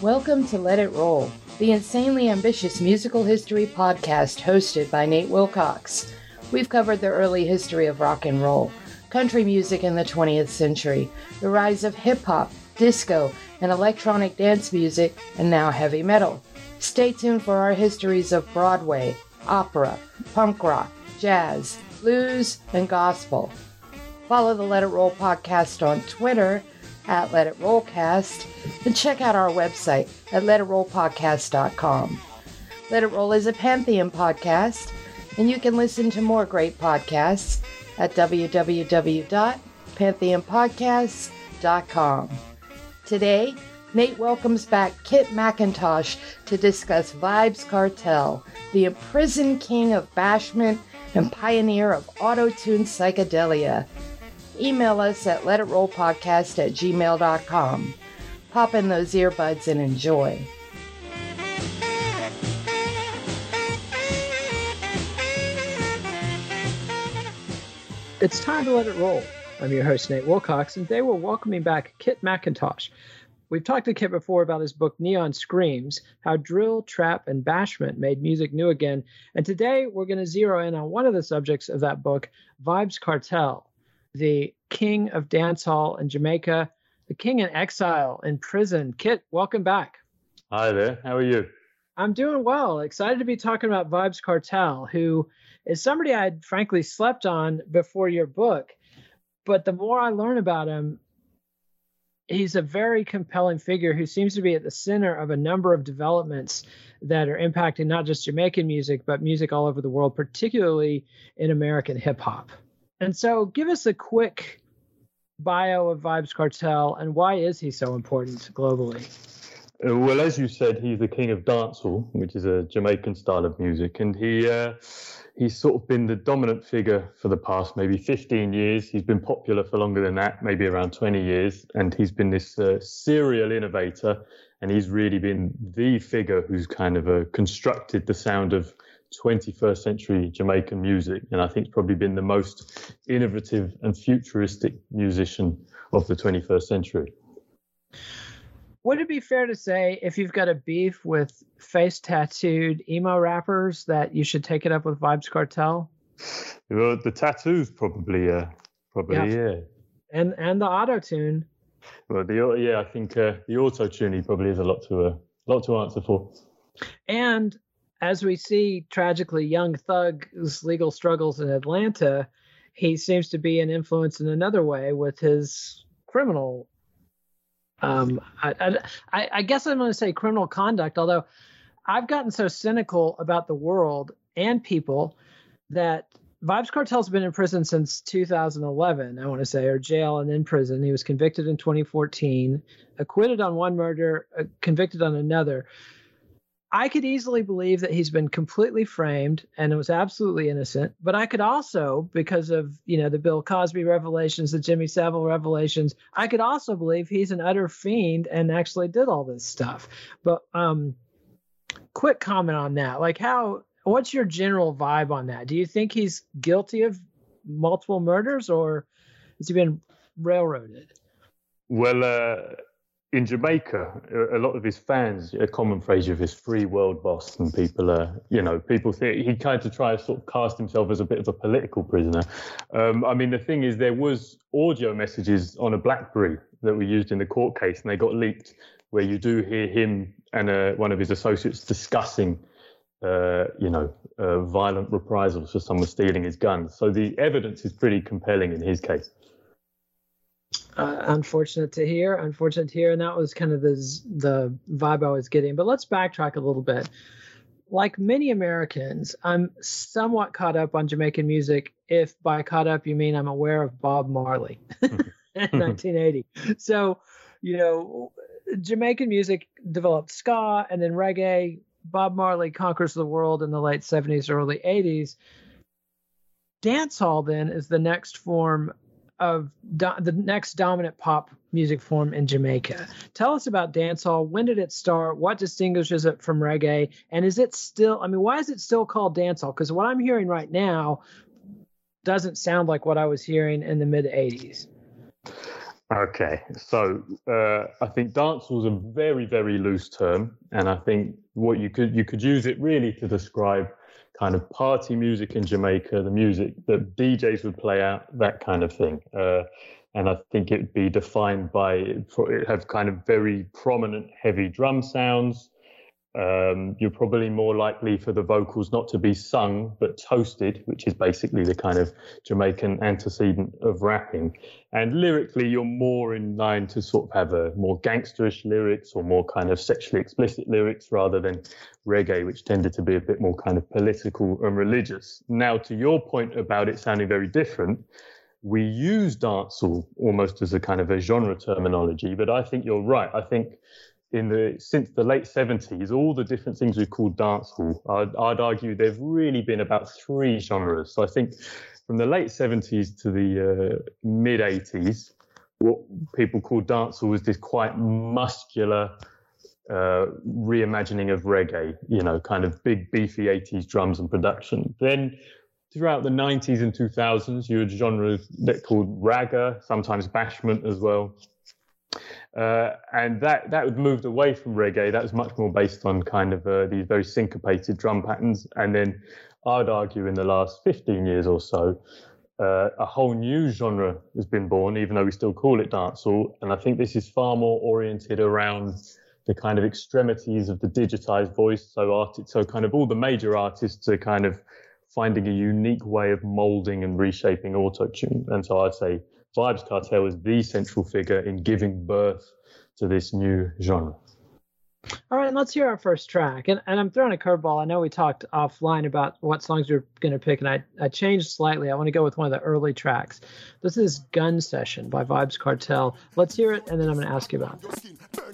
Welcome to Let It Roll, the insanely ambitious musical history podcast hosted by Nate Wilcox. We've covered the early history of rock and roll, country music in the 20th century, the rise of hip-hop, disco, and electronic dance music, and now heavy metal. Stay tuned for our histories of Broadway, opera, punk rock, jazz, blues, and gospel. Follow the Let It Roll podcast on Twitter at Let It Rollcast, and check out our website at letitrollpodcast.com. Let It Roll is a Pantheon podcast, and you can listen to more great podcasts at www.pantheonpodcasts.com. Today, Nate welcomes back Kit McIntosh to discuss Vybz Kartel, the imprisoned king of bashment and pioneer of auto-tune psychedelia. Email us at letitrollpodcast@gmail.com. Pop in those earbuds and enjoy. It's time to let it roll. I'm your host, Nate Wilcox, and today we're welcoming back Kit McIntosh. We've talked to Kit before about his book, Neon Screams, how drill, trap, and bashment made music new again. And today we're going to zero in on one of the subjects of that book, Vybz Kartel, the king of dancehall in Jamaica, the king in exile in prison. Kit, welcome back. Hi there. How are you? I'm doing well. Excited to be talking about Vybz Kartel, who is somebody I'd frankly slept on before your book. But the more I learn about him, he's a very compelling figure who seems to be at the center of a number of developments that are impacting not just Jamaican music, but music all over the world, particularly in American hip hop. And so give us a quick bio of Vybz Kartel and why is he so important globally? Well, as you said, he's the king of dancehall, which is a Jamaican style of music. And he's sort of been the dominant figure for the past maybe 15 years. He's been popular for longer than that, maybe around 20 years. And he's been this serial innovator. And he's really been the figure who's kind of constructed the sound of 21st century Jamaican music. And I think it's probably been the most innovative and futuristic musician of the 21st century. Would it be fair to say if you've got a beef with face tattooed emo rappers that you should take it up with Vybz Kartel? Well, the tattoos probably, yeah. And the auto-tune. Well, I think the auto-tuning probably is a lot to answer for. And as we see tragically Young Thug's legal struggles in Atlanta, he seems to be an influence in another way with his criminal. I guess I'm going to say criminal conduct, although I've gotten so cynical about the world and people that Vybz Kartel's been in prison since 2011, I want to say, or jail and in prison. He was convicted in 2014, acquitted on one murder, convicted on another. I could easily believe that he's been completely framed and it was absolutely innocent. But I could also, because of, the Bill Cosby revelations, the Jimmy Savile revelations, I could also believe he's an utter fiend and actually did all this stuff. But quick comment on that. What's your general vibe on that? Do you think he's guilty of multiple murders or has he been railroaded? Well, in Jamaica, a lot of his fans, a common phrase of his free world boss, and people think he kind of tries to sort of cast himself as a bit of a political prisoner. The thing is, there was audio messages on a BlackBerry that were used in the court case, and they got leaked, where you do hear him and one of his associates discussing, violent reprisals for someone stealing his gun. So the evidence is pretty compelling in his case. Unfortunate to hear, and that was kind of the vibe I was getting. But let's backtrack a little bit. Like many Americans, I'm somewhat caught up on Jamaican music. If by caught up you mean I'm aware of Bob Marley in 1980. So, Jamaican music developed ska and then reggae. Bob Marley conquers the world in the late 70s, early 80s. Dancehall then is the next form of the next dominant pop music form in Jamaica. Tell us about dancehall. When did it start? What distinguishes it from reggae? And is it still, why is it still called dancehall? Because what I'm hearing right now doesn't sound like what I was hearing in the mid 80s. Okay, so I think dancehall is a very, very loose term, and I think what you could use it really to describe kind of party music in Jamaica, the music that DJs would play out, that kind of thing. And I think it would be defined by it have kind of very prominent heavy drum sounds. You're probably more likely for the vocals not to be sung but toasted, which is basically the kind of Jamaican antecedent of rapping. And lyrically, you're more in line to sort of have a more gangsterish lyrics or more kind of sexually explicit lyrics rather than reggae, which tended to be a bit more kind of political and religious. Now, to your point about it sounding very different, we use dancehall almost as a kind of a genre terminology, but I think you're right. I think since the late 70s, all the different things we call dancehall, I'd argue there've really been about three genres. So I think from the late 70s to the mid 80s, what people call dancehall was this quite muscular reimagining of reggae, kind of big, beefy 80s drums and production. Then throughout the 90s and 2000s, you had genres that called ragga, sometimes bashment as well. And that had moved away from reggae. That was much more based on kind of these very syncopated drum patterns. And then I'd argue in the last 15 years or so, a whole new genre has been born, even though we still call it dancehall. And I think this is far more oriented around the kind of extremities of the digitized voice. So kind of all the major artists are kind of finding a unique way of molding and reshaping autotune. And so I'd say Vybz Kartel is the central figure in giving birth to this new genre. All right, let's hear our first track. And I'm throwing a curveball. I know we talked offline about what songs you're going to pick, and I changed slightly. I want to go with one of the early tracks. This is Gun Session by Vybz Kartel. Let's hear it, and then I'm going to ask you about it.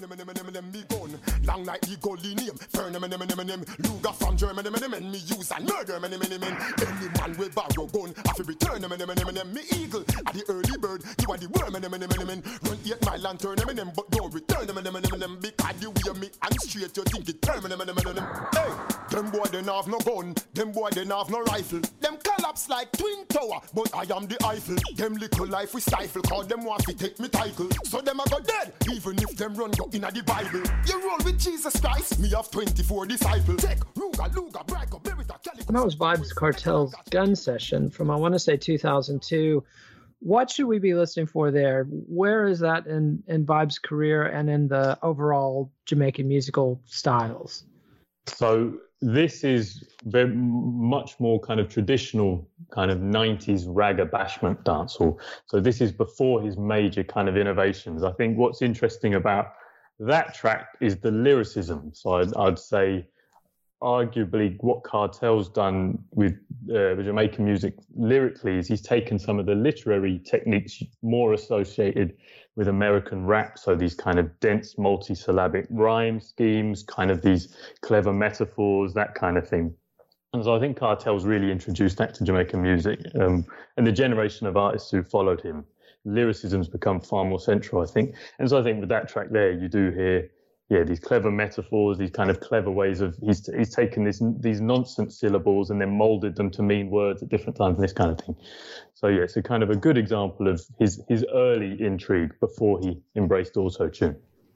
Long night he go name, burn Luger from Germany, me use and murder many men. Any man will borrow gun, I feel return me eagle, at the early bird, you are the worm run 8 mile and turn but don't return because you hear me and straight you think it turn Hey, them boy they have no gun, them boy they have no rifle, them collapse like twin tower, but I am the Eiffel. Them little life we stifle, call them want to take me title, so them a go dead, even if them run go in the Bible. You roll with Jesus Christ, me have 24 disciples. Take Luga, Braco, Berita, Calico. That was Vybz Kartel's Gun Session from, I want to say, 2002. What should we be listening for there? Where is that in Vybz' career and in the overall Jamaican musical styles? So this is very much more kind of traditional kind of 90s ragga bashment dancehall. So this is before his major kind of innovations. I think what's interesting about that track is the lyricism. So I'd say arguably what Kartel's done with the Jamaican music lyrically is he's taken some of the literary techniques more associated with American rap. So these kind of dense multisyllabic rhyme schemes, kind of these clever metaphors, that kind of thing. And so I think Kartel's really introduced that to Jamaican music, and the generation of artists who followed him. Lyricism's become far more central, I think. And so I think with that track there, you do hear, these clever metaphors, these kind of clever ways of, he's taken these nonsense syllables and then molded them to mean words at different times and this kind of thing. So it's a kind of a good example of his early intrigue before he embraced auto-tune.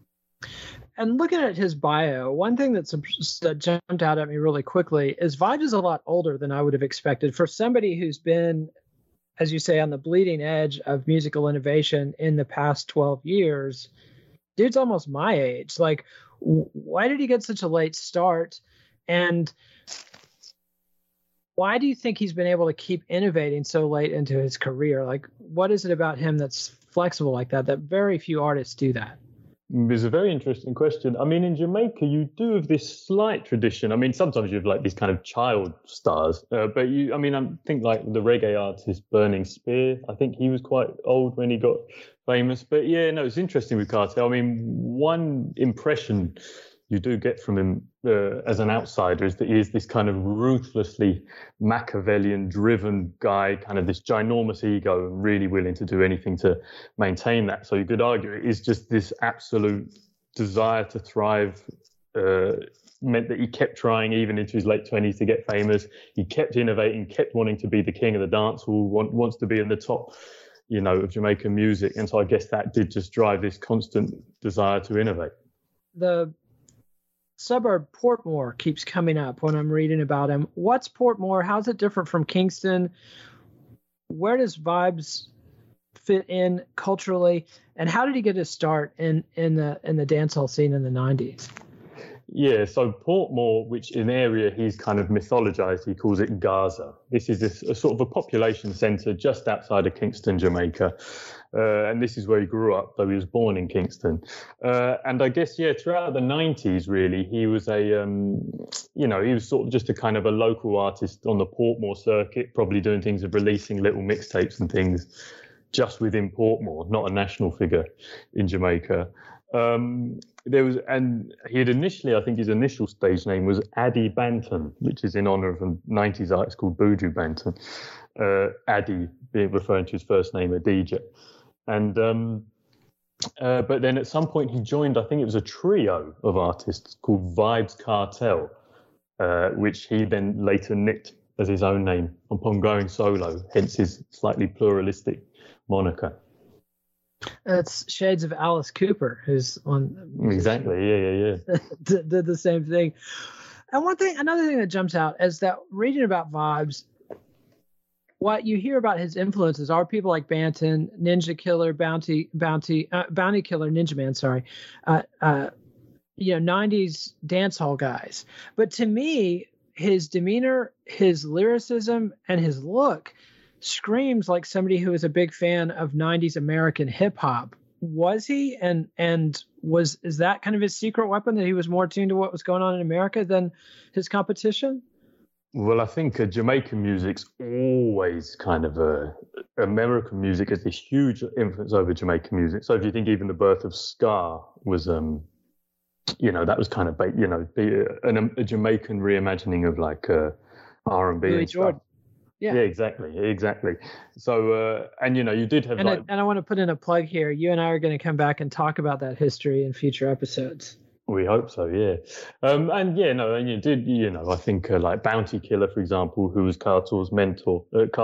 And looking at his bio, one thing that jumped out at me really quickly is Vybz is a lot older than I would have expected for somebody who's been, as you say, on the bleeding edge of musical innovation in the past 12 years. Dude's almost my age. Like, why did he get such a late start? And why do you think he's been able to keep innovating so late into his career? Like, what is it about him that's flexible like that very few artists do that? It's a very interesting question. I mean, in Jamaica, you do have this slight tradition. I mean, sometimes you have like these kind of child stars, but I think like the reggae artist Burning Spear, I think he was quite old when he got famous. But it's interesting with Kartel. I mean, one impression you do get from him as an outsider is that he is this kind of ruthlessly Machiavellian driven guy, kind of this ginormous ego and really willing to do anything to maintain that. So you could argue it is just this absolute desire to thrive meant that he kept trying even into his late 20s to get famous. He kept innovating, kept wanting to be the king of the dance hall, wants to be in the top of Jamaican music. And so I guess that did just drive this constant desire to innovate. The suburb Portmore keeps coming up when I'm reading about him. What's Portmore? How's it different from Kingston? Where does Vibes fit in culturally? And how did he get his start in the dancehall scene in the 90s? Yeah, so Portmore, which in area he's kind of mythologized, he calls it Gaza. This is a sort of a population centre just outside of Kingston, Jamaica. And this is where he grew up, though he was born in Kingston. And I guess, throughout the 90s, really, he was he was sort of just a kind of a local artist on the Portmore circuit, probably doing things of releasing little mixtapes and things just within Portmore, not a national figure in Jamaica. And he had initially, I think his initial stage name was Addy Banton, which is in honor of a 90s artist called Buju Banton. Addy being referring to his first name, Adidja. And but then at some point he joined, I think it was a trio of artists called Vibes Cartel, which he then later nicked as his own name upon going solo, hence his slightly pluralistic moniker. It's shades of Alice Cooper, who's on. Exactly, yeah. did the same thing. And another thing that jumps out is that reading about Vibes, what you hear about his influences are people like Banton, Ninja Killer, Bounty Killer, Ninja Man, sorry, 90s dancehall guys. But to me, his demeanor, his lyricism, and his look screams like somebody who is a big fan of 90s American hip hop. Was he? And is that kind of his secret weapon, that he was more tuned to what was going on in America than his competition? Well, I think Jamaican music's always kind of American music has this huge influence over Jamaican music. So if you think even the birth of ska was, that was kind of, a Jamaican reimagining of like R&B Louis and Jordan. stuff. Yeah, exactly. So, you did have and I want to put in a plug here. You and I are going to come back and talk about that history in future episodes. We hope so, yeah. And you did, I think like Bounty Killer, for example, who was Cartel's mentor,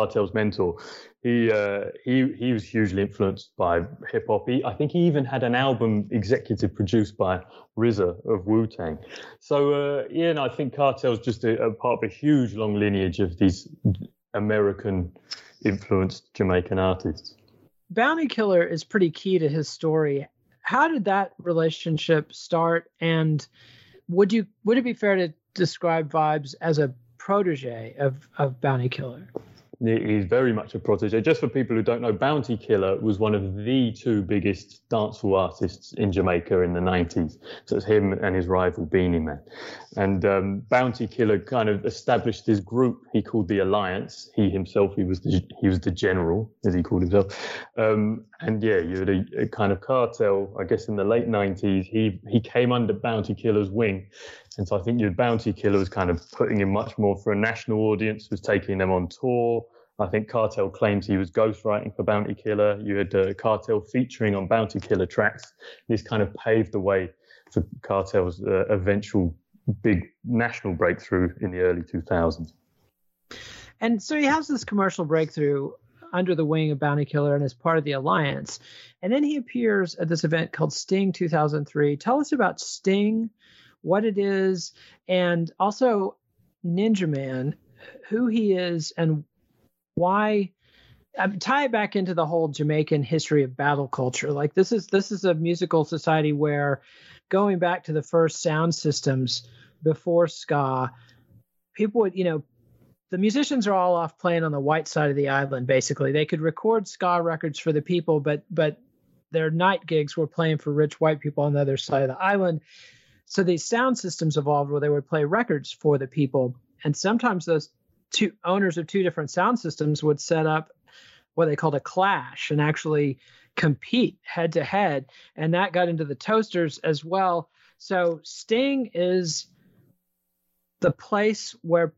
he was hugely influenced by hip hop. I think he even had an album executive produced by RZA of Wu-Tang. So, I think Cartel's just a part of a huge long lineage of these American influenced Jamaican artists. Bounty Killer is pretty key to his story. How did that relationship start? And would it be fair to describe Vibes as a protege of Bounty Killer? He's very much a protege. Just for people who don't know, Bounty Killer was one of the two biggest dancehall artists in Jamaica in the 90s. So it's him and his rival Beenie Man. And Bounty Killer kind of established this group he called the Alliance. He was the general, as he called himself. You had a kind of cartel, I guess in the late 90s. He came under Bounty Killer's wing. And so I think your Bounty Killer was kind of putting him much more for a national audience, was taking them on tour. I think Cartel claims he was ghostwriting for Bounty Killer. You had Cartel featuring on Bounty Killer tracks. This kind of paved the way for Cartel's eventual big national breakthrough in the early 2000s. And so he has this commercial breakthrough under the wing of Bounty Killer and as part of the Alliance. And then he appears at this event called Sting 2003. Tell us about Sting, what it is, and also Ninja Man, who he is and why. Tie it back into the whole Jamaican history of battle culture. Like this is a musical society where, going back to the first sound systems before ska, people would, the musicians are all off playing on the white side of the island. Basically, they could record ska records for the people, but their night gigs were playing for rich white people on the other side of the island. So these sound systems evolved where they would play records for the people. And sometimes those two owners of two different sound systems would set up what they called a clash and actually compete head to head. And that got into the toasters as well. So Sting is the place where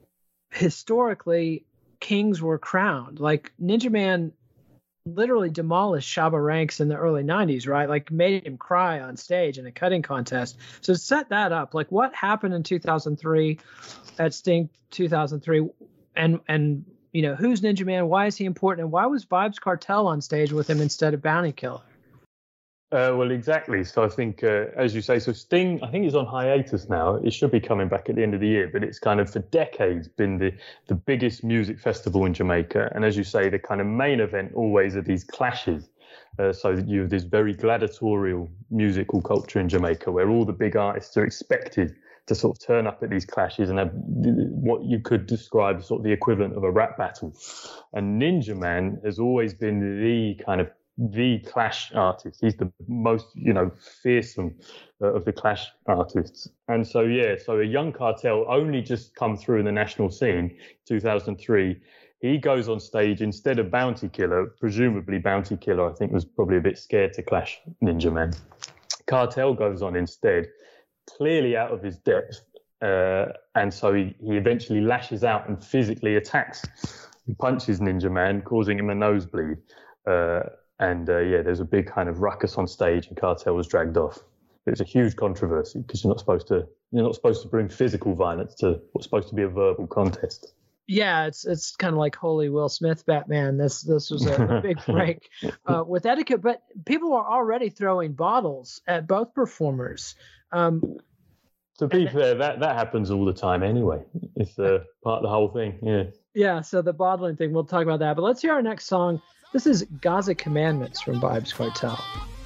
historically kings were crowned. Like Ninja Man literally demolished Shabba Ranks in the early 90s, right? Like made him cry on stage in a cutting contest. So set that up. Like what happened in 2003 at Sting 2003, and who's Ninja Man? Why is he important? And why was Vybz Kartel on stage with him instead of Bounty Killer? Well, exactly. So I think, as you say, so Sting, I think he's on hiatus now. It should be coming back at the end of the year, but it's kind of for decades been the biggest music festival in Jamaica. And as you say, the kind of main event always are these clashes. So you have this very gladiatorial musical culture in Jamaica where all the big artists are expected to sort of turn up at these clashes and have what you could describe as sort of the equivalent of a rap battle. And Ninja Man has always been the Clash artist. He's the most, fearsome of the Clash artists. And so, so a young Kartel only just come through in the national scene, 2003. He goes on stage instead of Bounty Killer. Presumably Bounty Killer, I think, was probably a bit scared to clash Ninja Man. Kartel goes on instead, clearly out of his depth. And so he eventually lashes out and physically attacks. He punches Ninja Man, causing him a nosebleed. There's a big kind of ruckus on stage, and Kartel was dragged off. It's a huge controversy because you're not supposed to bring physical violence to what's supposed to be a verbal contest. Yeah, it's kind of like Holy Will Smith Batman. This was a big break with etiquette, but people are already throwing bottles at both performers. To be fair, that happens all the time anyway. It's part of the whole thing. Yeah. Yeah. So the bottling thing, we'll talk about that. But let's hear our next song. This is Gaza Commandments from Vybz Kartel.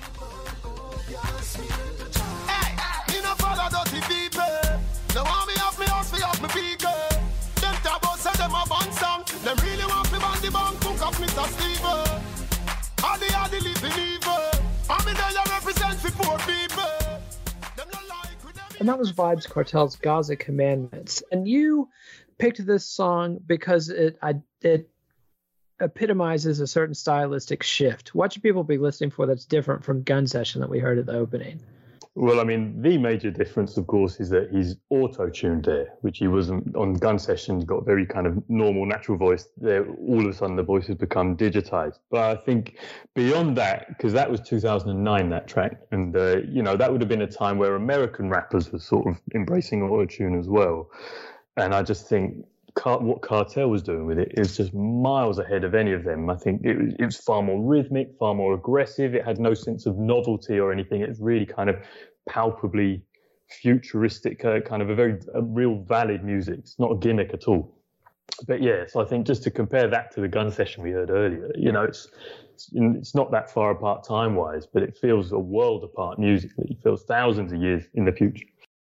And that was Vybz Kartel's Gaza Commandments. And you picked this song because it epitomizes a certain stylistic shift. What should people be listening for that's different from Gun Session that we heard at the opening? Well, I mean, the major difference, of course, is that he's auto-tuned there, which he wasn't on Gun Session. He's got a very kind of normal, natural voice there. All of a sudden, the voice has become digitized. But I think beyond that, because that was 2009, that track, and, that would have been a time where American rappers were sort of embracing auto-tune as well. And I just think what Kartel was doing with it is just miles ahead of any of them. I think it was far more rhythmic, far more aggressive. It had no sense of novelty or anything. It's really kind of palpably futuristic, kind of a real valid music. It's not a gimmick at all. But so I think just to compare that to the Gun Session we heard earlier, it's not that far apart time-wise, but it feels a world apart musically. It feels thousands of years in the future.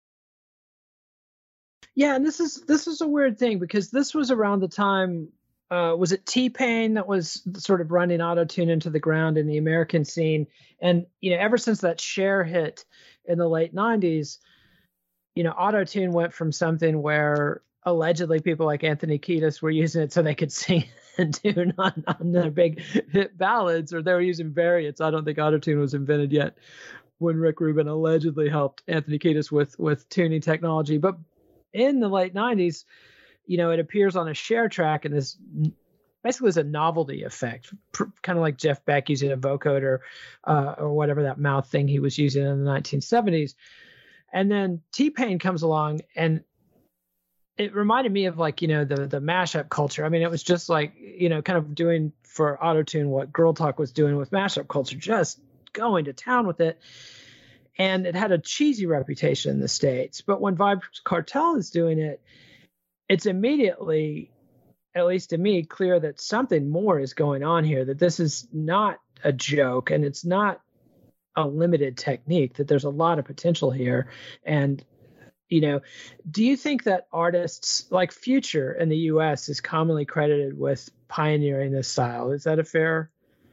Yeah, and this is a weird thing because this was around the time, was it T-Pain that was sort of running auto-tune into the ground in the American scene? And, ever since that Cher hit in the late 90s, auto-tune went from something where allegedly people like Anthony Kiedis were using it so they could sing a tune on their big hit ballads, or they were using variants. I don't think auto-tune was invented yet when Rick Rubin allegedly helped Anthony Kiedis with tuning technology. But in the late 90s, it appears on a Cher track, and this basically is a novelty effect, kind of like Jeff Beck using a vocoder or whatever that mouth thing he was using in the 1970s. And then T-Pain comes along, and it reminded me of the mashup culture. I mean, it was just like, kind of doing for autotune what Girl Talk was doing with mashup culture, just going to town with it. And it had a cheesy reputation in the States. But when Vybz Kartel is doing it, it's immediately, at least to me, clear that something more is going on here, that this is not a joke and it's not a limited technique, that there's a lot of potential here. And, do you think that artists like Future in the U.S. is commonly credited with pioneering this style? Is that a fair?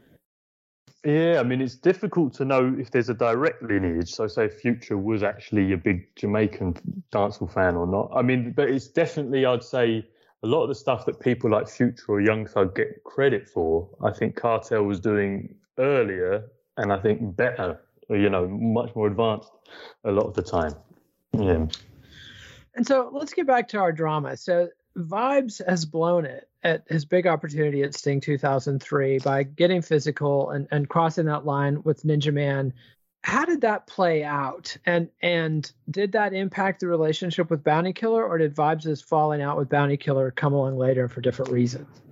Yeah, I mean, it's difficult to know if there's a direct lineage. So say Future was actually a big Jamaican dancehall fan or not. I mean, but it's definitely, I'd say, a lot of the stuff that people like Future or Young Thug get credit for, I think Kartel was doing earlier and I think better, much more advanced a lot of the time. Yeah. And so let's get back to our drama. So Vybz has blown it at his big opportunity at Sting 2003 by getting physical and crossing that line with Ninja Man. How did that play out? And did that impact the relationship with Bounty Killer, or did Vybz's falling out with Bounty Killer come along later for different reasons?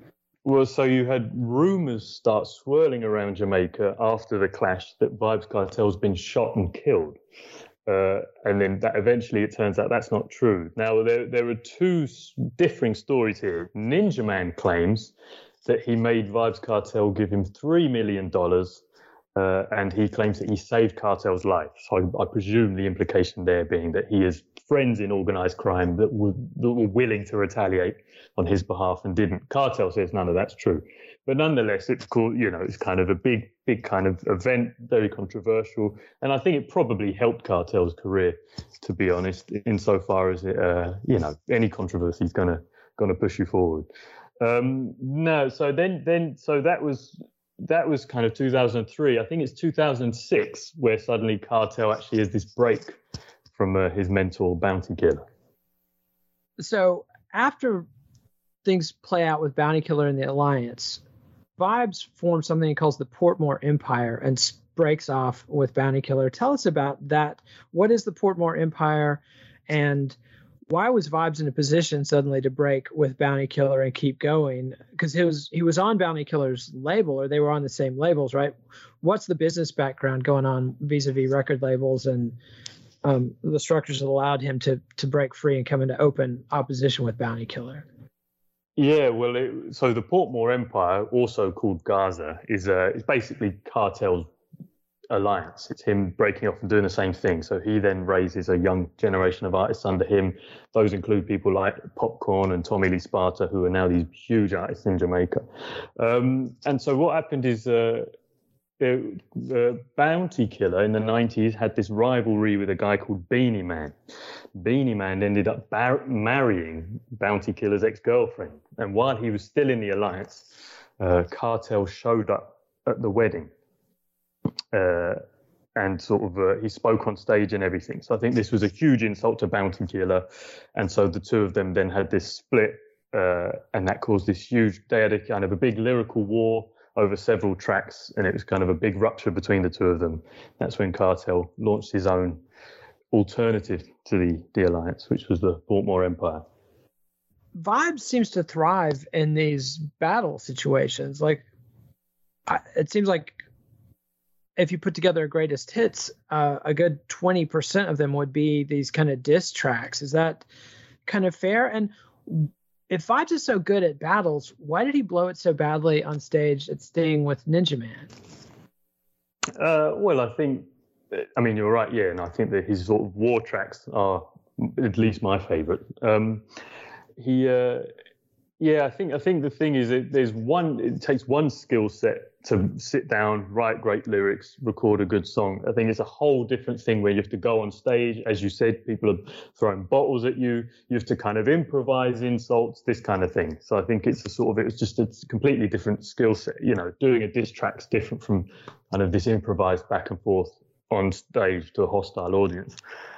Well, so you had rumors start swirling around Jamaica after the clash that Vybz Kartel's been shot and killed. And then that eventually it turns out that's not true. Now, there are two differing stories here. Ninja Man claims that he made Vybz Kartel give him $3 million, and he claims that he saved Kartel's life. So I presume the implication there being that he has friends in organized crime that were willing to retaliate on his behalf and didn't. Kartel says none of that's true. But nonetheless, it's cool, it's kind of a big kind of event, very controversial. And I think it probably helped Kartel's career, to be honest, insofar as it, any controversy is gonna push you forward. No, so that was kind of 2003. I think it's 2006 where suddenly Kartel actually has this break from his mentor Bounty Killer. So after things play out with Bounty Killer and the Alliance, Vybz forms something he calls the Portmore Empire and breaks off with Bounty Killer. Tell us about that. What is the Portmore Empire, and why was Vybz in a position suddenly to break with Bounty Killer and keep going? Because he was on Bounty Killer's label, or they were on the same labels, right? What's the business background going on vis-a-vis record labels and the structures that allowed him to break free and come into open opposition with Bounty Killer? Yeah, well, so the Portmore Empire, also called Gaza, is basically Kartel's alliance. It's him breaking off and doing the same thing. So he then raises a young generation of artists under him. Those include people like Popcorn and Tommy Lee Sparta, who are now these huge artists in Jamaica. And so what happened is Bounty Killer in the 90s had this rivalry with a guy called Beanie Man. Beanie Man ended up marrying Bounty Killer's ex-girlfriend. And while he was still in the alliance, Kartel showed up at the wedding. And sort of he spoke on stage and everything. So I think this was a huge insult to Bounty Killer. And so the two of them then had this split, and that caused this huge, they had a kind of a big lyrical war over several tracks, and it was kind of a big rupture between the two of them. That's when Kartel launched his own alternative to the Alliance, which was the Portmore Empire. Vybz seems to thrive in these battle situations. Like, it seems like if you put together a greatest hits, a good 20% of them would be these kind of diss tracks. Is that kind of fair? And if Vybz is so good at battles, why did he blow it so badly on stage at Sting with Ninja Man? Well, I mean, you're right, yeah, and I think that his sort of war tracks are at least my favorite. I think the thing is it takes one skill set to sit down, write great lyrics, record a good song. I think it's a whole different thing where you have to go on stage. As you said, people are throwing bottles at you. You have to kind of improvise insults, this kind of thing. So I think it's a completely different skill set. Doing a diss track's different from kind of this improvised back and forth on stage to a hostile audience.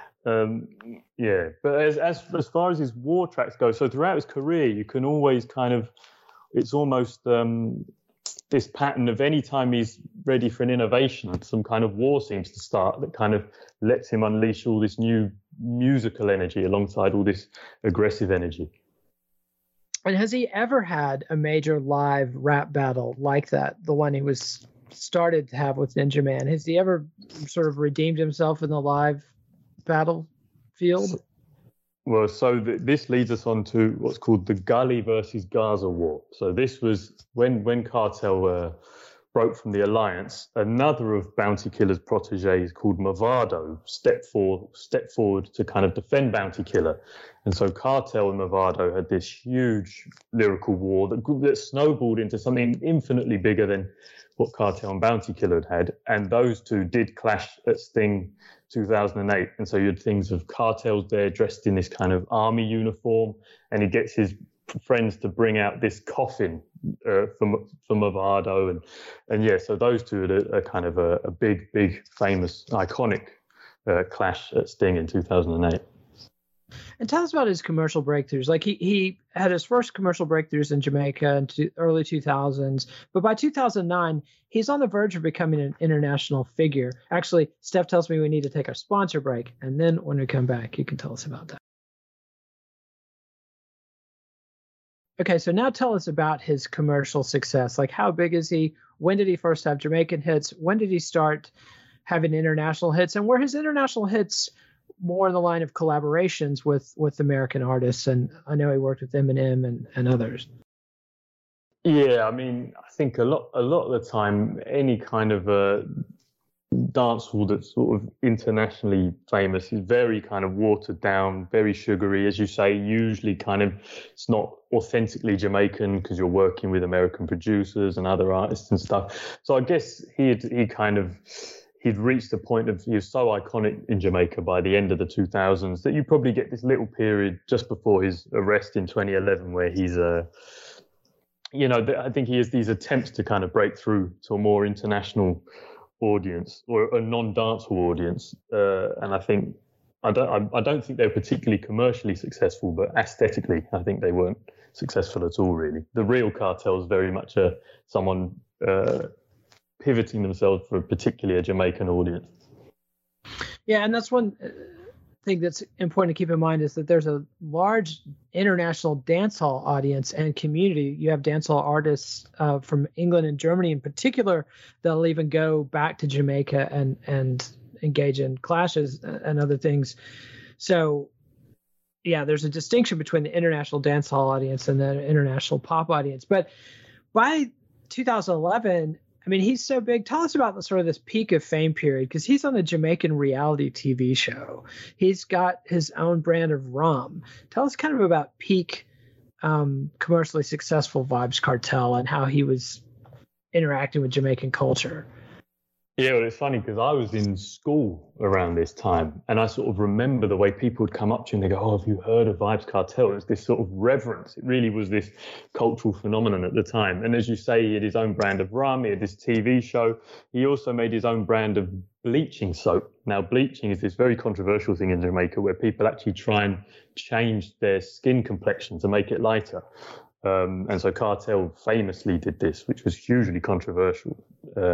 But as far as his war tracks go, so throughout his career, you can always it's almost this pattern of any time he's ready for an innovation, some kind of war seems to start that kind of lets him unleash all this new musical energy alongside all this aggressive energy. And has he ever had a major live rap battle like that, the one he was started to have with Ninja Man? Has he ever sort of redeemed himself in the live battlefield? Well, so this leads us on to what's called the Gully versus Gaza War. So this was when Kartel broke from the Alliance. Another of Bounty Killer's proteges called Mavado stepped forward to kind of defend Bounty Killer. And so Kartel and Mavado had this huge lyrical war that snowballed into something infinitely bigger than what Kartel and Bounty Killer had. And those two did clash at Sting 2008. And so you had things of Kartel's there dressed in this kind of army uniform, and he gets his friends to bring out this coffin for Mavado. And so those two had a kind of a big, famous, iconic clash at Sting in 2008. And tell us about his commercial breakthroughs. Like he had his first commercial breakthroughs in Jamaica in early 2000s, but by 2009, he's on the verge of becoming an international figure. Actually, Steph tells me we need to take our sponsor break, and then when we come back, you can tell us about that. okay, so now tell us about his commercial success. Like, how big is he? When did he first have Jamaican hits? When did he start having international hits? And were his international hits more in the line of collaborations with American artists? And I know he worked with Eminem and others. Yeah, I mean, I think a lot of the time, any kind of dancehall that's sort of internationally famous is very kind of watered down, very sugary, as you say. Usually, kind of, it's not authentically Jamaican because you're working with American producers and other artists and stuff. So I guess he'd reached a point of, he was so iconic in Jamaica by the end of the 2000s that you probably get this little period just before his arrest in 2011 where he's I think he has these attempts to kind of break through to a more international audience or a non-dancehall audience, and I think I don't think they were particularly commercially successful, but aesthetically, I think they weren't successful at all. Really, the real Cartel is very much someone pivoting themselves for particularly a Jamaican audience. Yeah, and that's one thing that's important to keep in mind is that there's a large international dancehall audience and community. You have dancehall artists from England and Germany in particular that'll even go back to Jamaica and engage in clashes and other things. So yeah, there's a distinction between the international dancehall audience and the international pop audience. But by 2011, I mean, he's so big. Tell us about this peak of fame period, because he's on a Jamaican reality TV show. He's got his own brand of rum. Tell us kind of about peak commercially successful Vybz Kartel and how he was interacting with Jamaican culture. Yeah, well, it's funny because I was in school around this time, and I sort of remember the way people would come up to you and they go, "Oh, have you heard of Vybz Kartel?" It was this sort of reverence. It really was this cultural phenomenon at the time. And as you say, he had his own brand of rum. He had this TV show. He also made his own brand of bleaching soap. Now, bleaching is this very controversial thing in Jamaica where people actually try and change their skin complexion to make it lighter. And so Kartel famously did this, which was hugely controversial.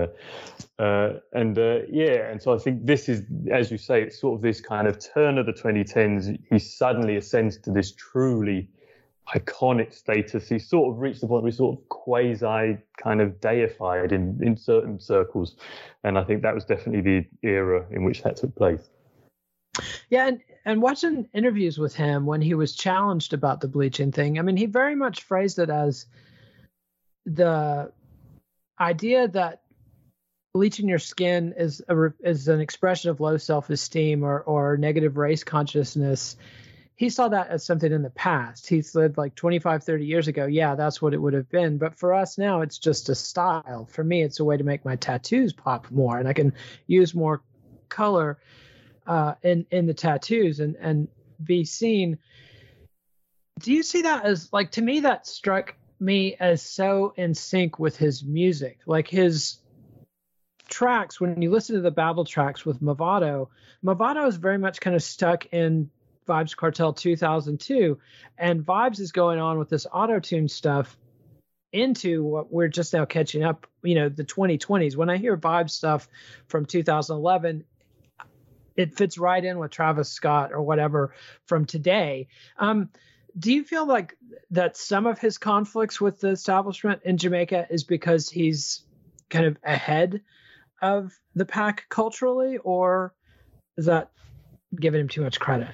And so I think this is, as you say, it's sort of this kind of turn of the 2010s. He suddenly ascends to this truly iconic status. He sort of reached the point where he's sort of quasi kind of deified in certain circles. And I think that was definitely the era in which that took place. Yeah, and watching interviews with him when he was challenged about the bleaching thing, I mean, he very much phrased it as the idea that bleaching your skin is an expression of low self-esteem or negative race consciousness. He saw that as something in the past. He said like 25, 30 years ago, yeah, that's what it would have been. But for us now, it's just a style. For me, it's a way to make my tattoos pop more, and I can use more color in the tattoos and be seen. Do you see that as, like, to me, that struck me as so in sync with his music, like his tracks. When you listen to the Babel tracks with Mavado is very much kind of stuck in Vybz Kartel 2002, and Vybz is going on with this auto-tune stuff into what we're just now catching up, the 2020s. When I hear Vybz stuff from 2011, it fits right in with Travis Scott or whatever from today. Do you feel like that some of his conflicts with the establishment in Jamaica is because he's kind of ahead of the pack culturally, or is that giving him too much credit?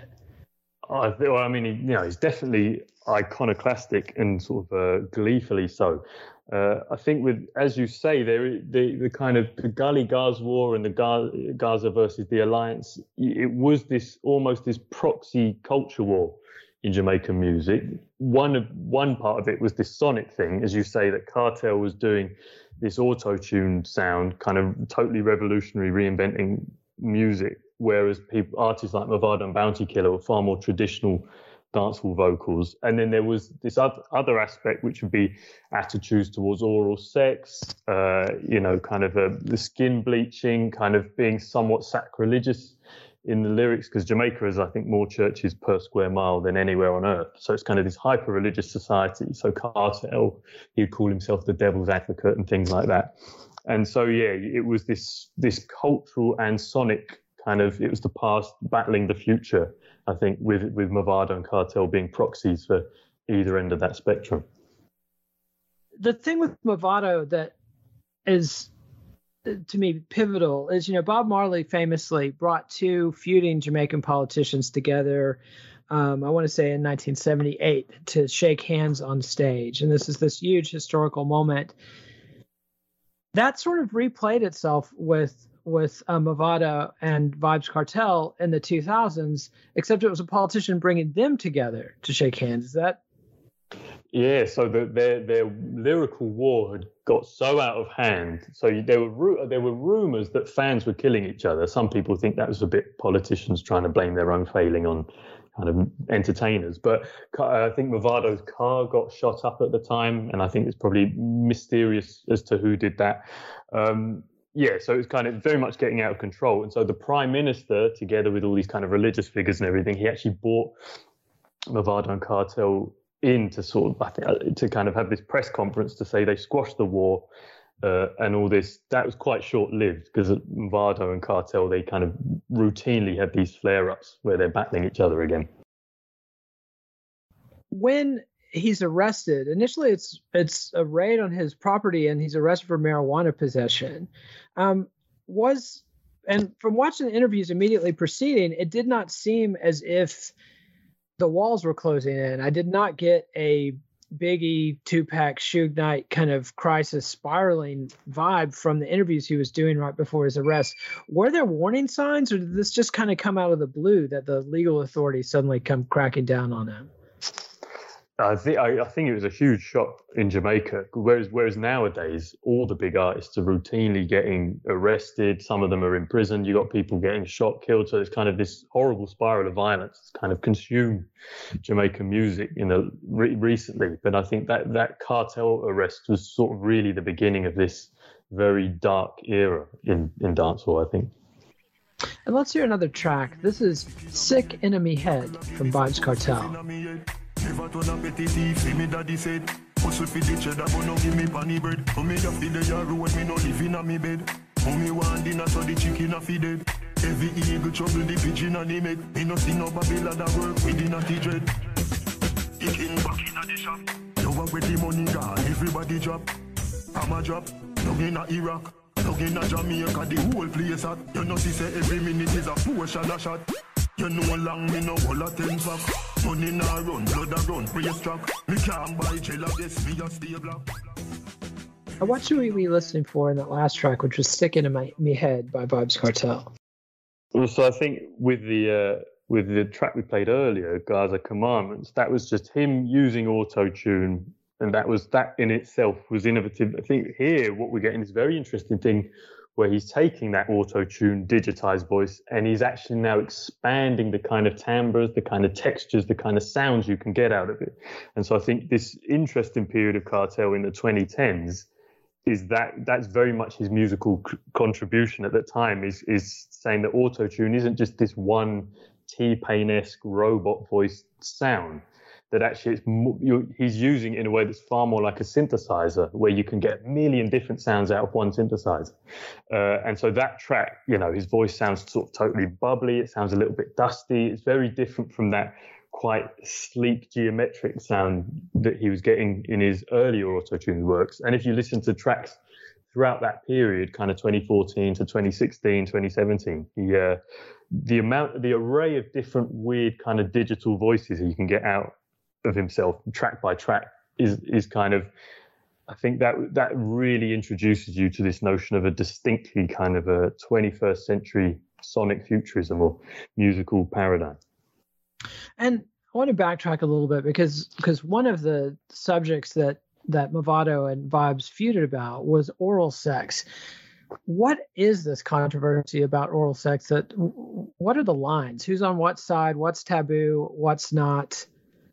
He's definitely iconoclastic and sort of gleefully so. I think with, as you say, the kind of the Gully Gaz war and the Gaza versus the Alliance, it was almost this proxy culture war in Jamaican music. One part of it was this sonic thing, as you say, that Kartel was doing this auto-tuned sound, kind of totally revolutionary, reinventing music, whereas artists like Mavado and Bounty Killer were far more traditional dancehall vocals. And then there was this other aspect, which would be attitudes towards oral sex, the skin bleaching, kind of being somewhat sacrilegious in the lyrics, because Jamaica has, I think, more churches per square mile than anywhere on earth. So it's kind of this hyper-religious society. So Kartel, he'd call himself the devil's advocate and things like that. And so, yeah, it was this cultural and sonic kind of, it was the past battling the future, I think, with Mavado and Kartel being proxies for either end of that spectrum. The thing with Mavado that is, to me, pivotal is, Bob Marley famously brought two feuding Jamaican politicians together, I want to say in 1978, to shake hands on stage. And this is this huge historical moment that sort of replayed itself with Mavado and Vybz Kartel in the 2000s, except it was a politician bringing them together to shake hands. Is that? Yeah, so their lyrical war had got so out of hand. So there were rumors that fans were killing each other. Some people think that was a bit politicians trying to blame their own failing on kind of entertainers. But I think Mavado's car got shot up at the time, and I think it's probably mysterious as to who did that. Yeah, so it's kind of very much getting out of control. And so the Prime Minister, together with all these kind of religious figures and everything, he actually brought Mavado and Kartel in to sort of, I think, to kind of have this press conference to say they squashed the war and all this. That was quite short-lived because Mavado and Kartel, they kind of routinely had these flare-ups where they're battling each other again. When he's arrested, initially it's a raid on his property and he's arrested for marijuana possession. And from watching the interviews immediately preceding, it did not seem as if the walls were closing in. I did not get a Biggie, Tupac, Suge Knight kind of crisis spiraling vibe from the interviews he was doing right before his arrest. Were there warning signs, or did this just kind of come out of the blue that the legal authorities suddenly come cracking down on him? I think it was a huge shock in Jamaica, whereas nowadays all the big artists are routinely getting arrested. Some of them are in prison. You got people getting shot, killed. So it's kind of this horrible spiral of violence that's kind of consumed Jamaican music recently. But I think that Kartel arrest was sort of really the beginning of this very dark era in dancehall, I think. And let's hear another track. This is Sick in Me Head from Vybz Kartel. Never turn a petty thief, see me daddy said. Hustle for the cheddar, but no give me panny bread. For me have the yard road, me no live in a me bed. Mommy want dinner, so the chicken a feed dead. Every eagle trouble the pigeon and the meg. Me no see no Babylon that work within a dread. Chicken back in a the shop. You want with the money gone, everybody drop. I'm a drop, down in a Iraq. Down in a Jamaica, the whole place hot. You know see say every minute is a portion a shot. You know long me no whole a 10 pack. Money nah run, blood a run, race track. Me can't buy gel of this, me a stay black. What should we be listening for in that last track, which was Sick in Me Head by Vybz Kartel? Well, so I think with the track we played earlier, Gaza Commandments, that was just him using auto-tune, and that in itself was innovative. I think here what we're getting is a very interesting thing where he's taking that auto-tune digitized voice and he's actually now expanding the kind of timbres, the kind of textures, the kind of sounds you can get out of it. And so I think this interesting period of Kartel in the 2010s is that's very much his musical contribution at that time, is saying that auto-tune isn't just this one T-Pain-esque robot voice sound, that actually he's using it in a way that's far more like a synthesizer, where you can get a million different sounds out of one synthesizer. And so that track, his voice sounds sort of totally bubbly. It sounds a little bit dusty. It's very different from that quite sleek geometric sound that he was getting in his earlier auto-tune works. And if you listen to tracks throughout that period, kind of 2014 to 2016, 2017, the array of different weird kind of digital voices he can get out of himself track by track is kind of, I think that really introduces you to this notion of a distinctly kind of a 21st century sonic futurism or musical paradigm. And I want to backtrack a little bit because one of the subjects that Mavado and Vybz feuded about was oral sex. What is this controversy about oral sex? What are the lines? Who's on what side? What's taboo? What's not?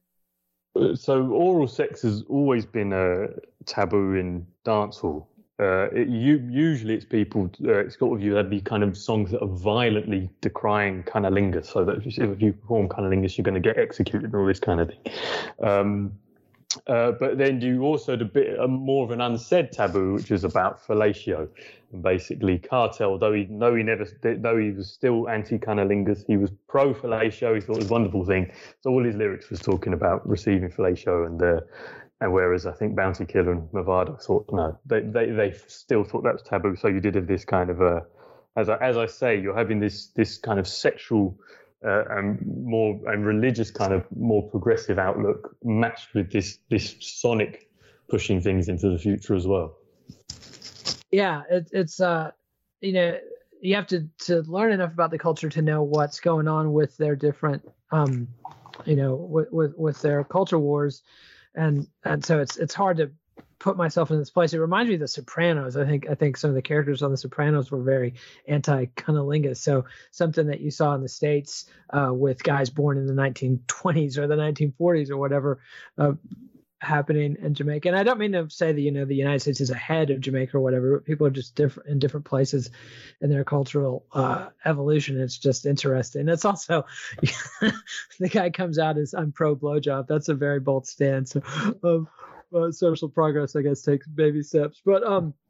So oral sex has always been a taboo in dancehall. Usually it's people, it's sort of, you have these kind of songs that are violently decrying cunnilingus, so that if you perform cunnilingus, you're going to get executed and all this kind of thing. But then you also had a bit more of an unsaid taboo, which is about fellatio. And basically, Cartel, though he was still anti-cunnilingus, he was pro-fellatio. He thought it was a wonderful thing. So all his lyrics was talking about receiving fellatio, and whereas I think Bounty Killer and Mavado thought no, they still thought that was taboo. So you did have this kind of as I say, you're having this kind of sexual and religious kind of more progressive outlook matched with this sonic pushing things into the future as well. Yeah, it's you have to learn enough about the culture to know what's going on with their different with their culture wars, and so it's hard to put myself in this place. It reminds me of The Sopranos. I think some of the characters on The Sopranos were very anti-cunnilingus. So something that you saw in the States with guys born in the 1920s or the 1940s or whatever happening in Jamaica. And I don't mean to say that, the United States is ahead of Jamaica or whatever. But people are just different in different places in their cultural evolution. It's just interesting. It's also, the guy comes out as, I'm pro blowjob. That's a very bold stance. Social progress, I guess, takes baby steps. But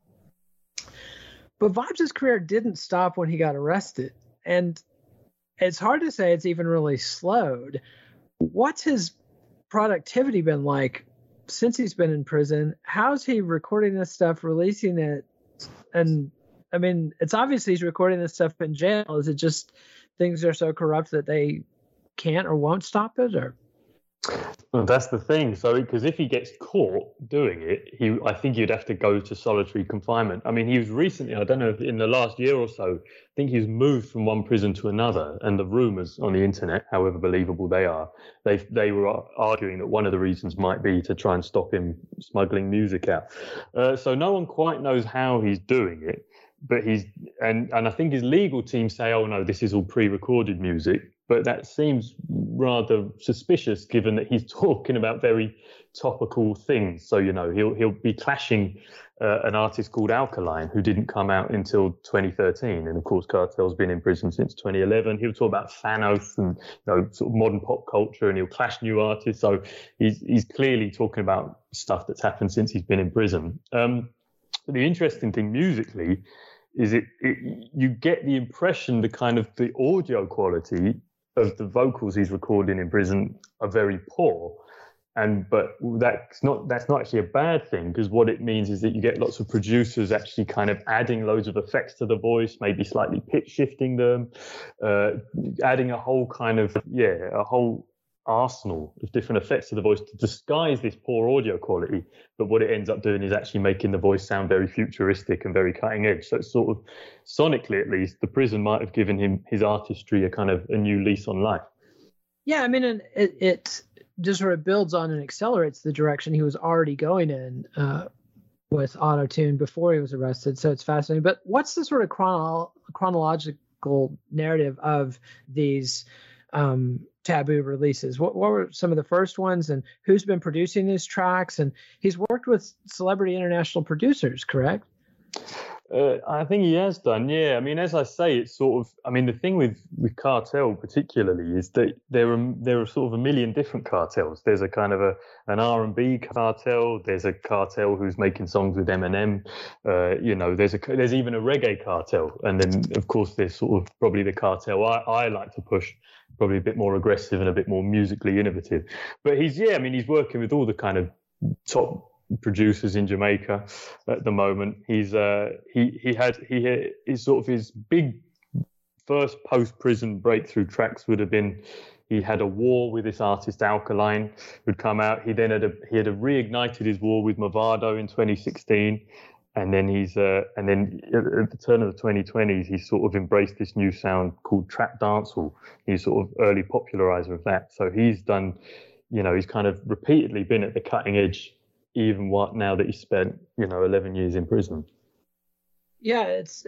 Vibes' career didn't stop when he got arrested. And it's hard to say it's even really slowed. What's his productivity been like since he's been in prison? How's he recording this stuff, releasing it? And I mean, it's obviously he's recording this stuff in jail. Is it just things are so corrupt that they can't or won't stop it? Or well, that's the thing. So, because if he gets caught doing it, I think he'd have to go to solitary confinement. I mean, he was recently, I don't know if in the last year or so, I think he's moved from one prison to another. And the rumors on the internet, however believable they are, they were arguing that one of the reasons might be to try and stop him smuggling music out. So no one quite knows how he's doing it. But and I think his legal team say, oh no, this is all pre-recorded music. But that seems rather suspicious, given that he's talking about very topical things. So he'll be clashing an artist called Alkaline, who didn't come out until 2013, and of course Cartel's been in prison since 2011. He'll talk about Thanos and sort of modern pop culture, and he'll clash new artists. So he's clearly talking about stuff that's happened since he's been in prison. But the interesting thing musically is you get the impression the audio quality of the vocals he's recording in prison are very poor. But that's not actually a bad thing, because what it means is that you get lots of producers actually kind of adding loads of effects to the voice, maybe slightly pitch shifting them, adding a whole arsenal of different effects to the voice to disguise this poor audio quality. But what it ends up doing is actually making the voice sound very futuristic and very cutting edge. So it's sort of, sonically at least, the prison might have given him his artistry a new lease on life. Yeah, I mean, and it just sort of builds on and accelerates the direction he was already going in with Auto-Tune before he was arrested. So it's fascinating. But what's the sort of chronological narrative of these Taboo releases? What were some of the first ones, and who's been producing these tracks? And he's worked with celebrity international producers, correct? I think he has done, yeah. I mean, as I say, it's sort of, I mean, the thing with Cartel particularly is that there are sort of a million different cartels. There's a kind of an R&B cartel. There's a cartel who's making songs with Eminem. There's even a reggae cartel. And then, of course, there's sort of probably the cartel I like to push, probably a bit more aggressive and a bit more musically innovative. But he's working with all the kind of top producers in Jamaica at the moment. He's his big first post-prison breakthrough tracks would have been, he had a war with this artist Alkaline who'd come out. He had reignited his war with Mavado in 2016, and then at the turn of the 2020s he sort of embraced this new sound called trap dancehall. He's sort of early popularizer of that. So he's done, he's kind of repeatedly been at the cutting edge, even now that he spent 11 years in prison. Yeah, it's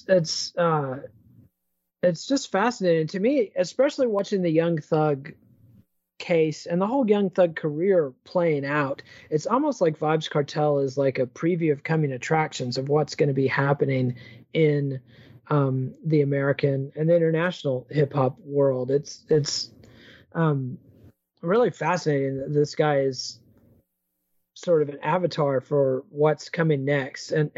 just fascinating to me, especially watching the Young Thug case and the whole Young Thug career playing out. It's almost like Vybz Kartel is like a preview of coming attractions of what's going to be happening in the American and the international hip hop world. It's really fascinating. This guy is sort of an avatar for what's coming next, and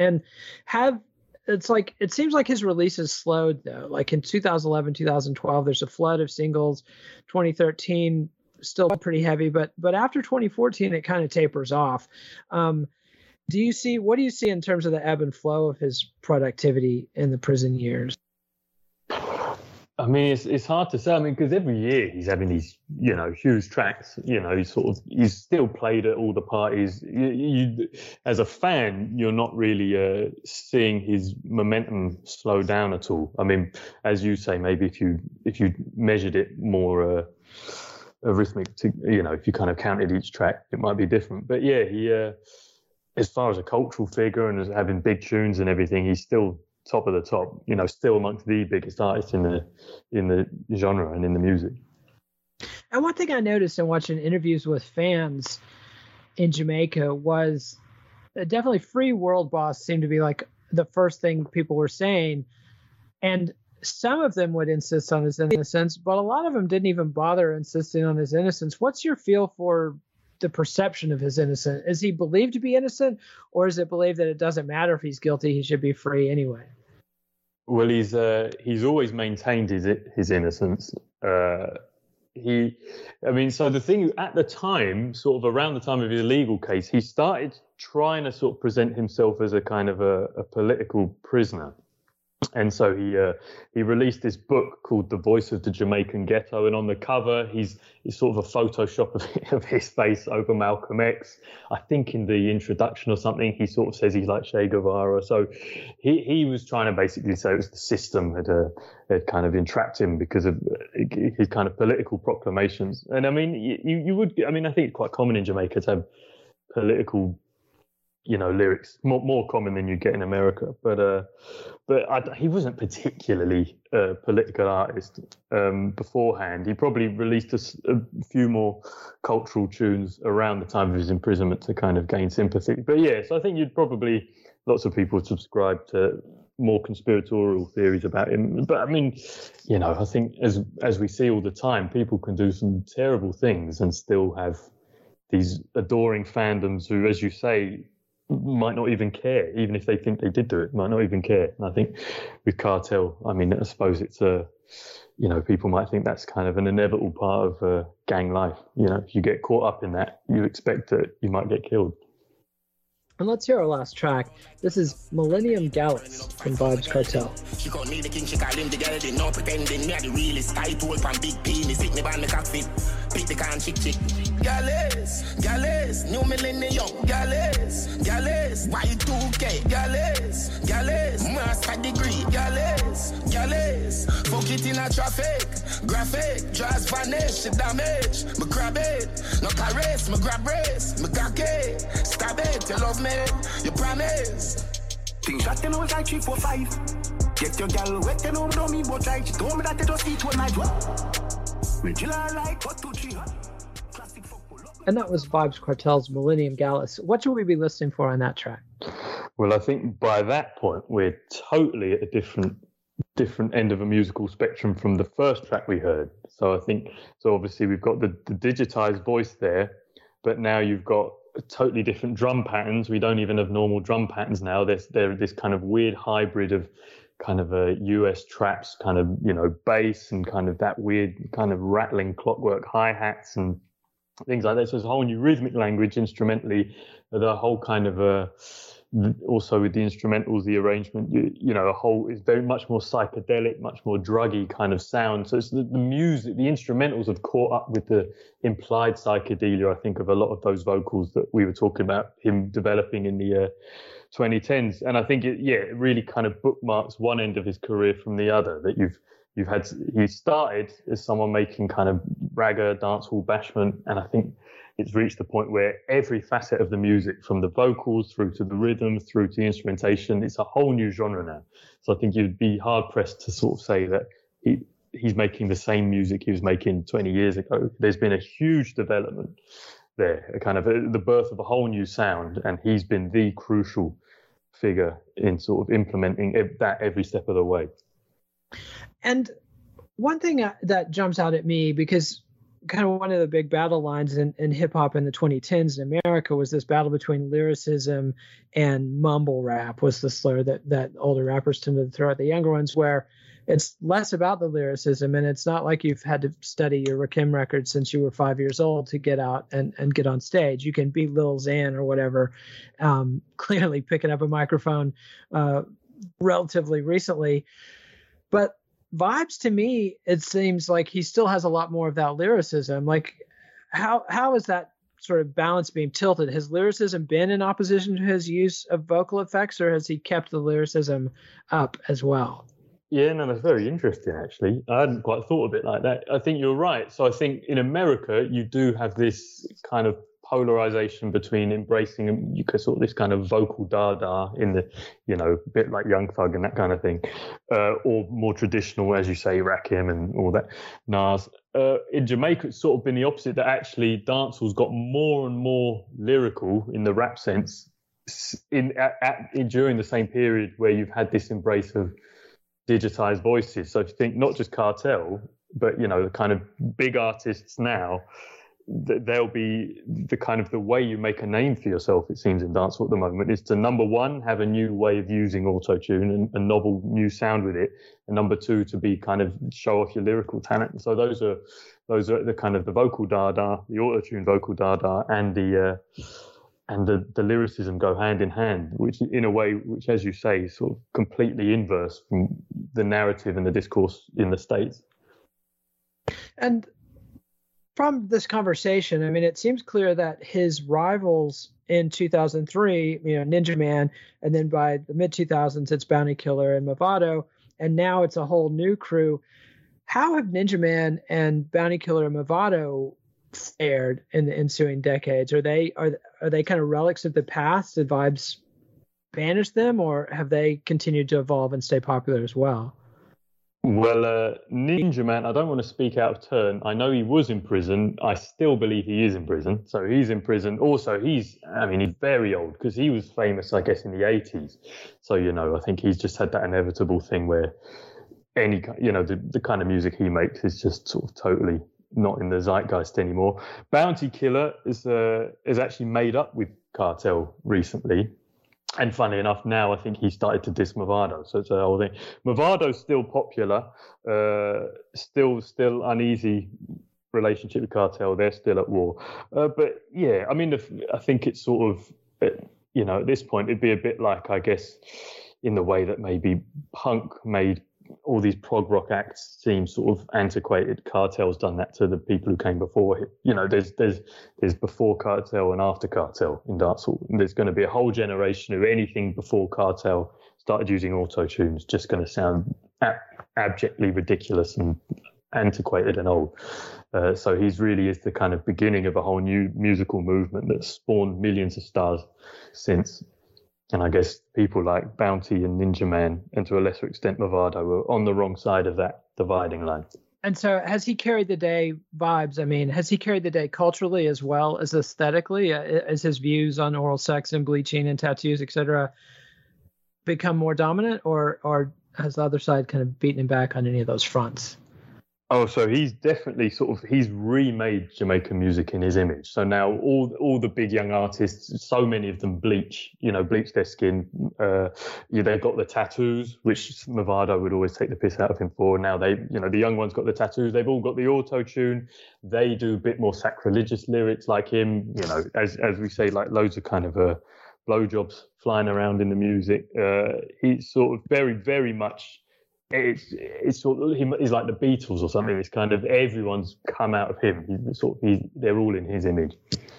it seems like his releases slowed though. Like in 2011, 2012, there's a flood of singles. 2013 still pretty heavy, but after 2014 it kind of tapers off. What do you see in terms of the ebb and flow of his productivity in the prison years? I mean, it's hard to say. I mean, because every year he's having these, huge tracks. He's still played at all the parties. You as a fan, you're not really seeing his momentum slow down at all. I mean, as you say, maybe if you measured it more arithmetic, if you kind of counted each track, it might be different. But yeah, he, as far as a cultural figure and as having big tunes and everything, he's still top of the top, still amongst the biggest artists in the genre and in the music. And one thing I noticed in watching interviews with fans in Jamaica was definitely Free World Boss seemed to be like the first thing people were saying. And some of them would insist on his innocence, but a lot of them didn't even bother insisting on his innocence. What's your feel for the perception of his innocence? Is he believed to be innocent, or is it believed that it doesn't matter if he's guilty, he should be free anyway? Well, he's always maintained his innocence. So the thing at the time, sort of around the time of his legal case, he started trying to sort of present himself as a kind of a political prisoner. And so he released this book called The Voice of the Jamaican Ghetto, and on the cover he's sort of a Photoshop of his face over Malcolm X. I think in the introduction or something he sort of says he's like Che Guevara. So he was trying to basically say it was the system had kind of entrapped him because of his kind of political proclamations. And I mean, I think it's quite common in Jamaica to have political lyrics, more common than you get in America. But he wasn't particularly a political artist beforehand. He probably released a few more cultural tunes around the time of his imprisonment to kind of gain sympathy. But yeah, so I think lots of people subscribe to more conspiratorial theories about him. But I mean, I think as we see all the time, people can do some terrible things and still have these adoring fandoms who, as you say, might not even care, even if they think they did do it, might not even care. And I think with Kartel, I mean, I suppose it's people might think that's kind of an inevitable part of gang life. If you get caught up in that, you expect that you might get killed. And let's hear our last track. This is Millennium Gallus from Vybz Kartel. She called me the king, she called him the girl, they no pretending. Me are the realest, I told from big penis, hit me by me cockpit. Pick the can chick. Gallus, new millennium. Gallus, Y2K. Gallus, master degree. Gallus, fuck it in a traffic. Graphic, just vanish, damage. Me grab it, no caress, me grab race. Me cock it, stab it, you love me, you promise. Things that you know is like 3, 4, 5. Get your gal wet, you know me, but right. She told me that they don't see to a night. And that was Vybz Kartel's Millennium Gallus. What should we be listening for on that track? Well, I think by that point we're totally at a different end of a musical spectrum from the first track we heard. So I think obviously we've got the digitized voice there, but now you've got totally different drum patterns. We don't even have normal drum patterns now. There's this kind of weird hybrid of kind of a US traps, kind of, bass and kind of that weird kind of rattling clockwork hi-hats and things like that. So it's a whole new rhythmic language instrumentally, the whole kind of also with the instrumentals, the arrangement, a whole is very much more psychedelic, much more druggy kind of sound. So it's the music, the instrumentals have caught up with the implied psychedelia, I think, of a lot of those vocals that we were talking about him developing in the 2010s. And I think it really kind of bookmarks one end of his career from the other, that he started as someone making kind of ragga, dancehall, bashment, and I think it's reached the point where every facet of the music, from the vocals through to the rhythm, through to the instrumentation, it's a whole new genre now. So I think you'd be hard pressed to sort of say that he's making the same music he was making 20 years ago. There's been a huge development there, a kind of the birth of a whole new sound, and he's been the crucial figure in sort of implementing that every step of the way. And one thing that jumps out at me, because kind of one of the big battle lines in hip hop in the 2010s in America was this battle between lyricism and mumble rap was the slur that older rappers tended to throw at the younger ones, where it's less about the lyricism, and it's not like you've had to study your Rakim records since you were 5 years old to get out and get on stage. You can be Lil Xan or whatever, clearly picking up a microphone relatively recently. But Vibes, to me, it seems like he still has a lot more of that lyricism. Like, how is that sort of balance being tilted? Has lyricism been in opposition to his use of vocal effects, or has he kept the lyricism up as well? Yeah, no, that's very interesting, actually. I hadn't quite thought of it like that. I think you're right. So I think in America, you do have this kind of polarization between embracing you could sort of this kind of vocal dada in the, a bit like Young Thug and that kind of thing, or more traditional, as you say, Rakim and all that, Nas. In Jamaica, it's sort of been the opposite, that actually dancehall's got more and more lyrical in the rap sense during the same period where you've had this embrace of digitized voices. So if you think not just Cartel, but the kind of big artists now, they'll be the kind of the way you make a name for yourself, it seems, in dancehall at the moment, is to, number one, have a new way of using auto-tune and a novel new sound with it, and number two, to be kind of show off your lyrical talent. And so those are the kind of the vocal dada, the auto-tune vocal dada, and the lyricism go hand in hand, which in a way, which, as you say, is sort of completely inverse from the narrative and the discourse in the States. And from this conversation, I mean, it seems clear that his rivals in 2003, Ninja Man, and then by the mid-2000s, it's Bounty Killer and Mavado, and now it's a whole new crew. How have Ninja Man and Bounty Killer and Mavado fared in the ensuing decades? Are they kind of relics of the past? Did Vibes banish them, or have they continued to evolve and stay popular as well? Well, Ninja Man, I don't want to speak out of turn. I know he was in prison. I still believe he is in prison. So he's in prison. Also, he's very old, because he was famous, I guess, in the 80s. So, I think he's just had that inevitable thing where the kind of music he makes is just sort of totally not in the zeitgeist anymore. Bounty Killer is actually made up with Cartel recently. And funnily enough, now I think he started to diss Mavado. So it's a whole thing. Mavado's still popular, still uneasy relationship with Cartel. They're still at war. But yeah, I mean, I think it's sort of, at this point, it'd be a bit like, I guess, in the way that maybe punk made all these prog rock acts seem sort of antiquated. Cartel's done that to the people who came before him. There's before Cartel and after Cartel in dancehall. And there's going to be a whole generation of anything before Cartel started using auto-tune is just going to sound abjectly ridiculous and antiquated and old. So he's really is the kind of beginning of a whole new musical movement that's spawned millions of stars since. And I guess people like Bounty and Ninja Man, and to a lesser extent Mavado, were on the wrong side of that dividing line. And so has he carried the day, Vibes? I mean, has he carried the day culturally as well as aesthetically? As his views on oral sex and bleaching and tattoos, etc., become more dominant, or has the other side kind of beaten him back on any of those fronts? Oh, so he's definitely he's remade Jamaican music in his image. So now all the big young artists, so many of them bleach their skin. They've got the tattoos, which Mavado would always take the piss out of him for. Now the young ones got the tattoos. They've all got the auto-tune. They do a bit more sacrilegious lyrics like him, as we say, like loads of kind of blowjobs flying around in the music. He's sort of very, very much, it's sort of, he's like the Beatles or something. It's kind of everyone's come out of him. They're all in his image.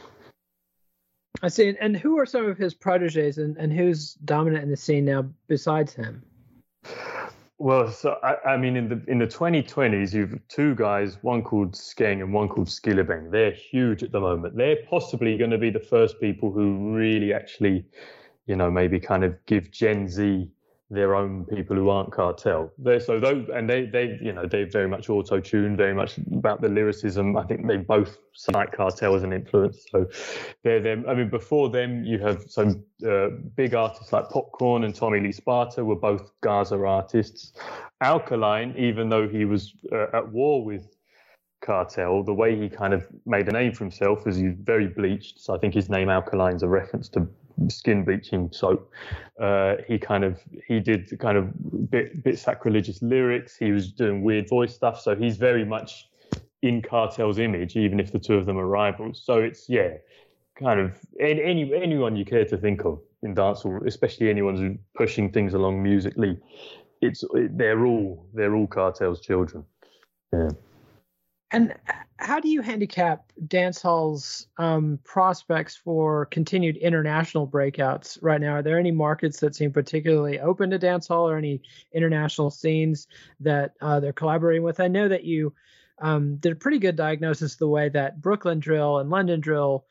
I see. And who are some of his proteges, and who's dominant in the scene now besides him? Well, so I mean, in the 2020s, you've two guys, one called Skeng and one called Skillabeng. They're huge at the moment. They're possibly going to be the first people who really actually, maybe kind of give Gen Z their own people who aren't Cartel. They very much auto-tune, very much about the lyricism. I think they both cite Cartel as an influence. So they're them. I mean, before them, you have some big artists like Popcorn and Tommy Lee Sparta were both Gaza artists. Alkaline, even though he was at war with Cartel. The way he kind of made a name for himself was he's very bleached. So I think his name Alkaline's a reference to skin bleaching soap. He did kind of bit sacrilegious lyrics. He was doing weird voice stuff. So he's very much in Cartel's image, even if the two of them are rivals. So it's, kind of anyone you care to think of in dancehall, especially anyone who's pushing things along musically, they're all Cartel's children. Yeah. And how do you handicap dancehall's prospects for continued international breakouts right now? Are there any markets that seem particularly open to dancehall, or any international scenes that they're collaborating with? I know that you did a pretty good diagnosis of the way that Brooklyn Drill and London Drill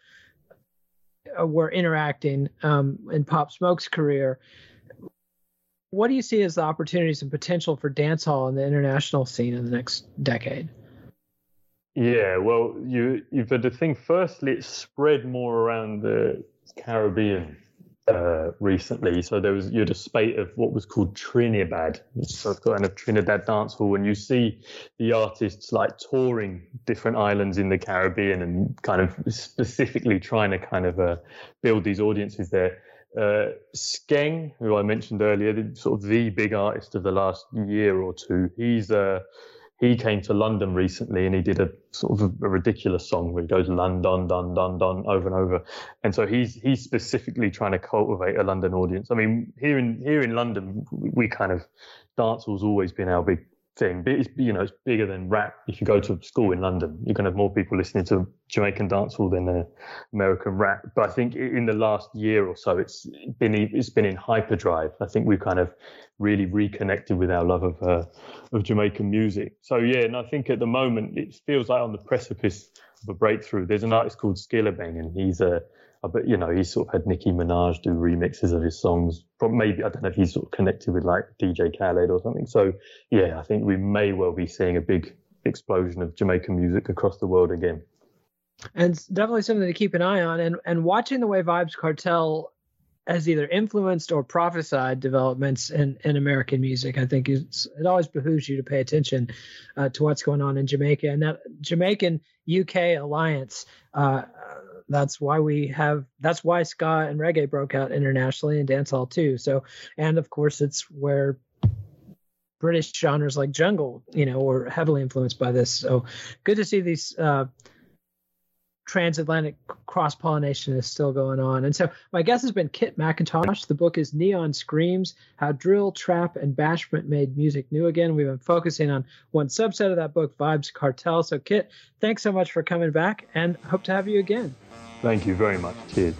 were interacting in Pop Smoke's career. What do you see as the opportunities and potential for dancehall in the international scene in the next decade? Yeah, well, you've had the thing. Firstly, it spread more around the Caribbean recently. So you had a spate of what was called Trinidad, so kind of Trinidad dancehall, and you see the artists like touring different islands in the Caribbean and kind of specifically trying to kind of build these audiences there. Skeng, who I mentioned earlier, the big artist of the last year or two, he came to London recently and he did a sort of a ridiculous song where he goes London, dun, dun, dun, over and over. And so he's specifically trying to cultivate a London audience. I mean, here in London, we kind of, dancehall's always been our big thing. But it's bigger than rap. If you go to school in London, you're going to have more people listening to Jamaican dancehall than American rap. But I think in the last year or so, it's been in hyperdrive. I think we've kind of really reconnected with our love of Jamaican music. So and I think at the moment it feels like on the precipice of a breakthrough. There's an artist called Skillabeng, and he's he's sort of had Nicki Minaj do remixes of his songs. Maybe, I don't know if he's sort of connected with like DJ Khaled or something. So I think we may well be seeing a big explosion of Jamaican music across the world again. And it's definitely something to keep an eye on. And watching the way Vybz Kartel has either influenced or prophesied developments in American music, I think it always behooves you to pay attention to what's going on in Jamaica. And that Jamaican UK alliance, that's why ska and reggae broke out internationally, and dancehall too. So, and of course it's where British genres like jungle, were heavily influenced by this. So good to see these transatlantic cross-pollination is still going on. And so my guest has been Kit McIntosh. The book is Neon Screams, How Drill, Trap, and Bashment Made Music New Again. We've been focusing on one subset of that book, Vybz Kartel. So Kit, thanks so much for coming back, and hope to have you again. Thank you very much. Cheers.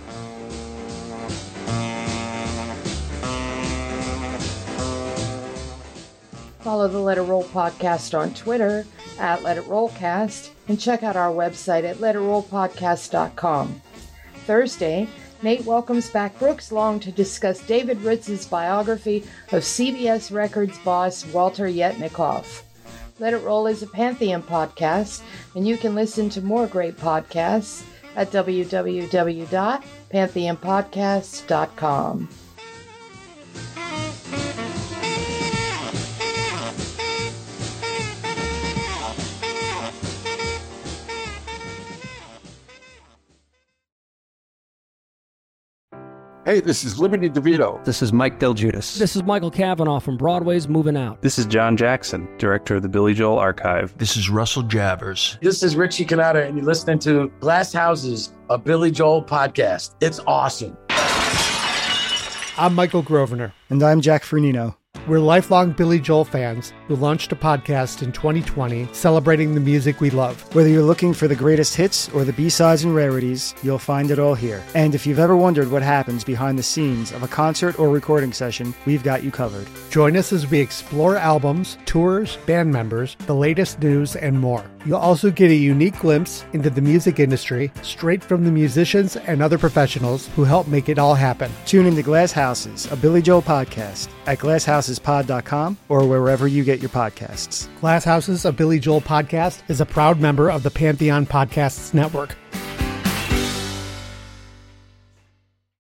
Follow the Let It Roll podcast on Twitter at Let It Rollcast, and check out our website at letitrollpodcast.com. Thursday, Nate welcomes back Brooks Long to discuss David Ritz's biography of CBS Records boss Walter Yetnikoff. Let It Roll is a Pantheon podcast, and you can listen to more great podcasts at www.pantheonpodcasts.com. Hey, this is Liberty DeVito. This is Mike Del Giudice. This is Michael Cavanaugh from Broadway's Moving Out. This is John Jackson, director of the Billy Joel Archive. This is Russell Javers. This is Richie Cannata, and you're listening to Glass Houses, a Billy Joel podcast. It's awesome. I'm Michael Grosvenor. And I'm Jack Fernino. We're lifelong Billy Joel fans who launched a podcast in 2020 celebrating the music we love. Whether you're looking for the greatest hits or the B-sides and rarities, you'll find it all here. And if you've ever wondered what happens behind the scenes of a concert or recording session, we've got you covered. Join us as we explore albums, tours, band members, the latest news, and more. You'll also get a unique glimpse into the music industry straight from the musicians and other professionals who help make it all happen. Tune into Glass Houses, a Billy Joel podcast at glasshouses.pod.com or wherever you get your podcasts. Glass Houses, a Billy Joel podcast is a proud member of the Pantheon Podcasts Network.